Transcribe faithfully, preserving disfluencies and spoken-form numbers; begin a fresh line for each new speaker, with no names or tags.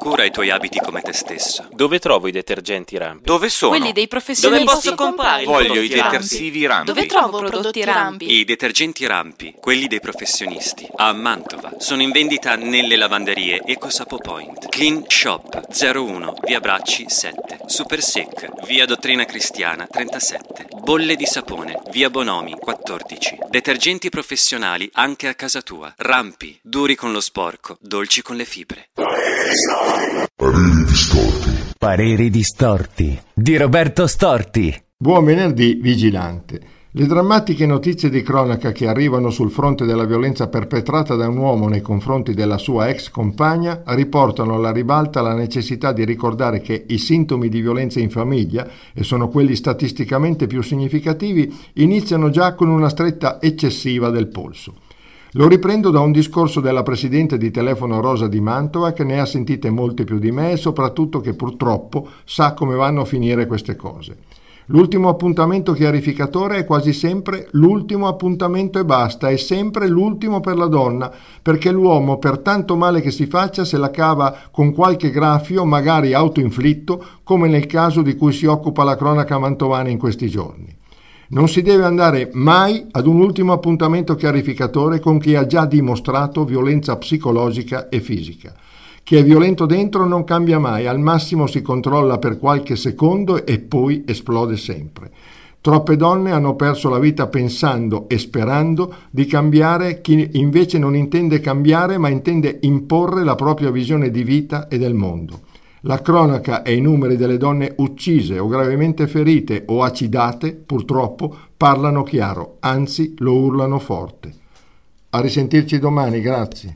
cura ai tuoi abiti come te stesso.
Dove trovo i detergenti Rampi?
Dove sono?
Quelli dei professionisti.
Dove posso comprare?
Voglio i
prodotti Rampi?
detersivi Rampi.
Dove trovo prodotti Rampi?
I detergenti Rampi, quelli dei professionisti, a Mantova, sono in vendita nelle lavanderie EcoSapo Point. Clean Shop zero uno, via Bracci sette. Super Sec, via Dottrina Cristiana trentasette. Bolle di sapone, via Bonomi quattordici. Detergenti professionali anche a casa tua. Rampi, duri con lo sporco, dolci con le fibre.
Pareri distorti.
Pareri distorti di Roberto Storti.
Buon venerdì, vigilante. Le drammatiche notizie di cronaca che arrivano sul fronte della violenza perpetrata da un uomo nei confronti della sua ex compagna riportano alla ribalta la necessità di ricordare che i sintomi di violenza in famiglia, e sono quelli statisticamente più significativi, iniziano già con una stretta eccessiva del polso. Lo riprendo da un discorso della presidente di Telefono Rosa di Mantova, che ne ha sentite molte più di me e soprattutto che purtroppo sa come vanno a finire queste cose. L'ultimo appuntamento chiarificatore è quasi sempre l'ultimo appuntamento e basta, è sempre l'ultimo per la donna, perché l'uomo, per tanto male che si faccia, se la cava con qualche graffio, magari autoinflitto, come nel caso di cui si occupa la cronaca mantovana in questi giorni. Non si deve andare mai ad un ultimo appuntamento chiarificatore con chi ha già dimostrato violenza psicologica e fisica. Chi è violento dentro non cambia mai, al massimo si controlla per qualche secondo e poi esplode sempre. Troppe donne hanno perso la vita pensando e sperando di cambiare chi invece non intende cambiare ma intende imporre la propria visione di vita e del mondo. La cronaca e i numeri delle donne uccise o gravemente ferite o acidate, purtroppo, parlano chiaro, anzi lo urlano forte. A risentirci domani, grazie.